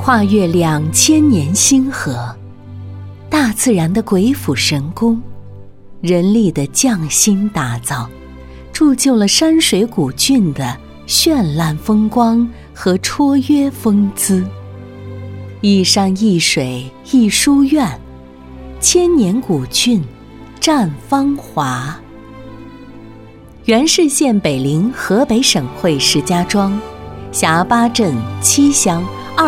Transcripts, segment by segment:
跨越2000年星河，大自然的鬼斧神工，人力的匠心打造，铸就了山水古峻的绚烂风光和绰约风姿。一山一水一书院，千年古郡绽芳华。原市县北邻河北省会石家庄，辖8镇7乡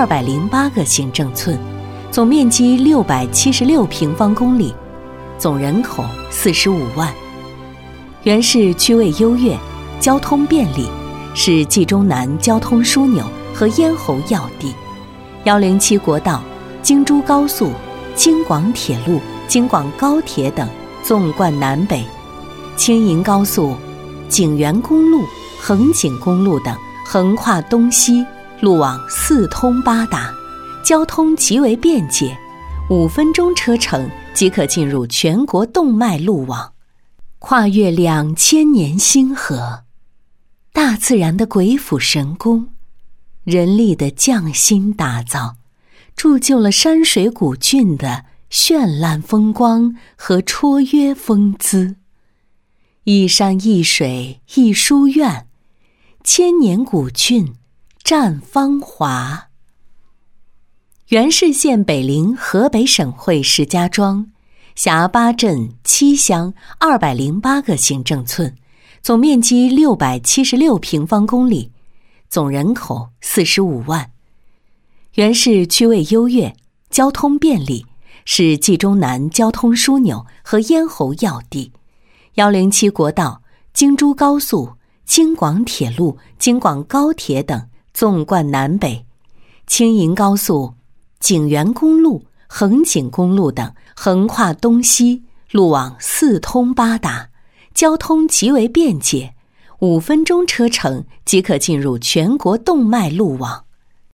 208个行政村，总面积676平方公里，总人口45万。原市区位优越，交通便利，是冀中南交通枢纽和咽喉要地。107国道、京珠高速、京广铁路、京广高铁等纵贯南北，青银高速、景原公路、横景公路等横跨东西，路网四通八达，交通极为便捷，5分钟车程即可进入全国动脉路网。跨越2000年星河，大自然的鬼斧神工，人力的匠心打造，铸就了山水古峻的绚烂风光和绰约风姿。一山一水一书院，千年古郡绽芳华。原市县北邻河北省会石家庄，辖8镇7乡208个行政村，总面积676平方公里，总人口45万。原市区位优越，交通便利，是冀中南交通枢纽和咽喉要地。107国道、京珠高速、京广铁路、京广高铁等纵贯南北，青银高速、景原公路、横景公路等横跨东西，路网四通八达，交通极为便捷，5分钟车程即可进入全国动脉路网。